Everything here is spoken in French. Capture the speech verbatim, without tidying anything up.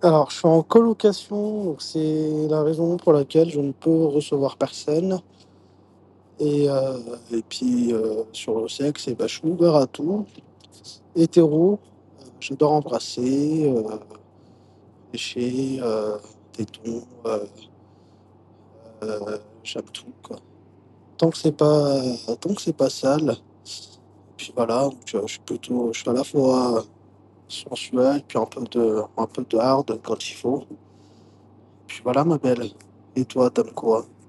Alors, je suis en colocation, donc c'est la raison pour laquelle je ne peux recevoir personne. Et, euh, et puis, euh, sur le sexe, eh ben, je suis ouvert à tout. Hétéro, euh, j'adore embrasser, euh, lécher, euh, tétons, euh, euh, j'aime tout, quoi. Tant que c'est pas, tant que c'est pas sale. Puis voilà, donc, euh, je suis plutôt, je suis à la fois sensuel, puis un peu de, un peu de hard quand il faut. Puis voilà, ma belle. Et toi, t'aimes quoi?